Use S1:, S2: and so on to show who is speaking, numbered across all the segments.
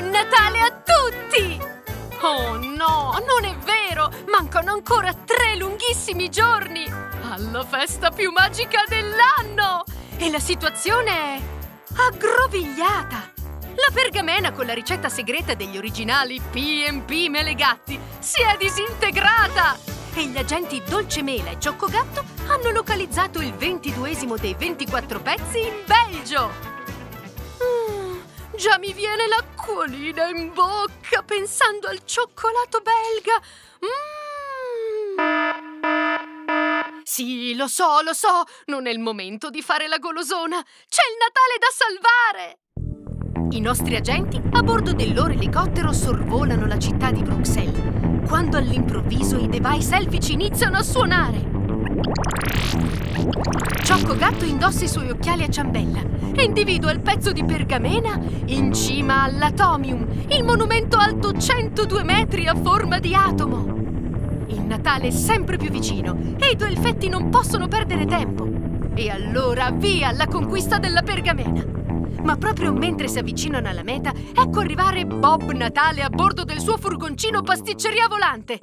S1: Natale a tutti! Oh no, non è vero! Mancano ancora 3 lunghissimi giorni alla festa più magica dell'anno! E la situazione è aggrovigliata! La pergamena con la ricetta segreta degli originali P&P Melegatti si è disintegrata! E gli agenti Dolcemela e Cioccogatto hanno localizzato il 22esimo dei 24 pezzi in Belgio! Già mi viene l'acquolina in bocca pensando al cioccolato belga! Sì, lo so, non è il momento di fare la golosona! C'è il Natale da salvare! I nostri agenti, a bordo del loro elicottero, sorvolano la città di Bruxelles, quando all'improvviso i device elfici iniziano a suonare. Cioccogatto indossa i suoi occhiali a ciambella e individua il pezzo di pergamena in cima all'Atomium, il monumento alto 102 metri a forma di atomo. Il Natale è sempre più vicino e i 2 elfetti non possono perdere tempo. E allora via alla conquista della pergamena. Ma proprio mentre si avvicinano alla meta, ecco arrivare Bob Natale a bordo del suo furgoncino pasticceria volante.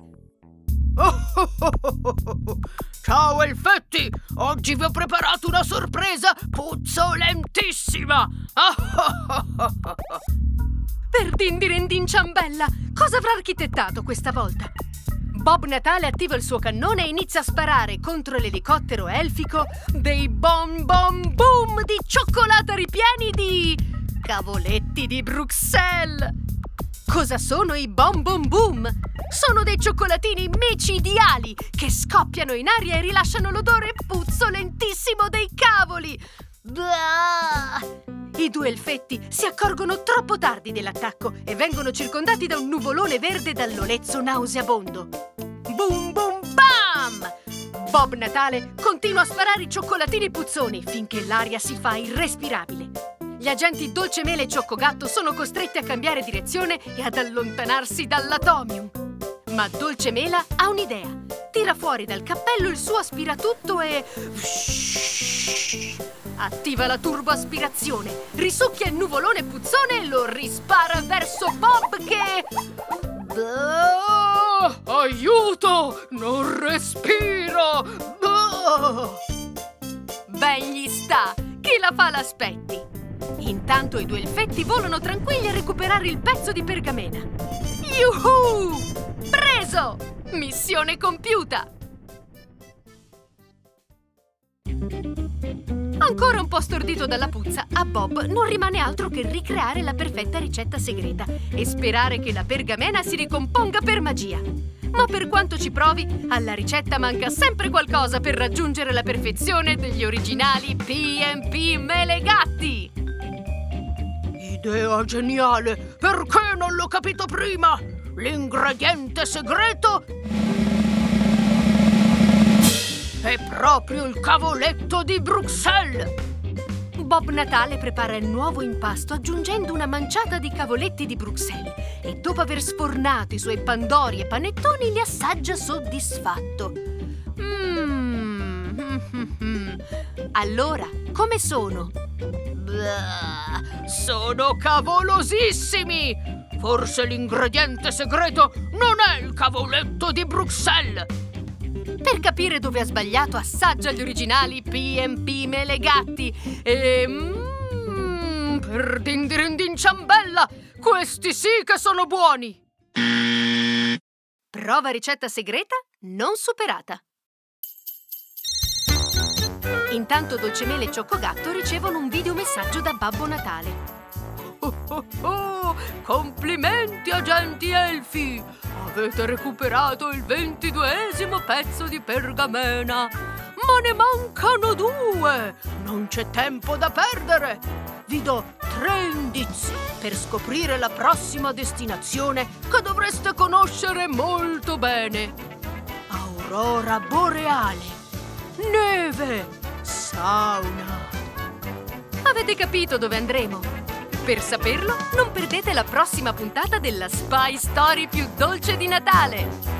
S2: Ciao elfetti! Oggi vi ho preparato una sorpresa puzzolentissima!
S1: Per Dindirendin Ciambella, cosa avrà architettato questa volta? Bob Natale attiva il suo cannone e inizia a sparare contro l'elicottero elfico dei bom bom boom di cioccolata ripieni di cavoletti di Bruxelles. Cosa sono i bom bom boom? Sono dei cioccolatini micidiali che scoppiano in aria e rilasciano l'odore puzzolentissimo dei cavoli. I 2 elfetti si accorgono troppo tardi dell'attacco e vengono circondati da un nuvolone verde dall'olezzo nauseabondo. Boom boom bam! Bob Natale continua a sparare i cioccolatini puzzoni finché l'aria si fa irrespirabile. Gli agenti Dolcemela e Cioccogatto sono costretti a cambiare direzione e ad allontanarsi dall'Atomium. Ma Dolcemela ha un'idea. Tira fuori dal cappello il suo aspiratutto e attiva la turboaspirazione, risucchia il nuvolone puzzone e lo rispara verso Bob che...
S2: Aiuto! Non respiro!
S1: Ben gli sta! Chi la fa l'aspetti! Intanto i 2 elfetti volano tranquilli a recuperare il pezzo di pergamena. Yuhu! Preso! Missione compiuta! Ancora un po' stordito dalla puzza, a Bob non rimane altro che ricreare la perfetta ricetta segreta e sperare che la pergamena si ricomponga per magia. Ma per quanto ci provi, alla ricetta manca sempre qualcosa per raggiungere la perfezione degli originali P&P Melegatti!
S2: Idea geniale! Perché non l'ho capito prima? L'ingrediente segreto è proprio il cavoletto di Bruxelles!
S1: Bob Natale prepara il nuovo impasto aggiungendo una manciata di cavoletti di Bruxelles e dopo aver sfornato i suoi pandori e panettoni li assaggia soddisfatto. Allora, come sono?
S2: Sono cavolosissimi! Forse l'ingrediente segreto non è il cavoletto di Bruxelles!
S1: Per capire dove ha sbagliato, assaggia gli originali P&P Melegatti e...
S2: per Dindirendin Ciambella, questi sì che sono buoni!
S1: Prova ricetta segreta non superata. Intanto Dolcemela e Cioccogatto ricevono un videomessaggio da Babbo Natale.
S2: Complimenti, agenti elfi! Avete recuperato il 22esimo pezzo di pergamena! Ma ne mancano 2! Non c'è tempo da perdere! Vi do 3 indizi per scoprire la prossima destinazione che dovreste conoscere molto bene. Aurora boreale, neve, sauna.
S1: Avete capito dove andremo? Per saperlo, non perdete la prossima puntata della Spy Story più dolce di Natale!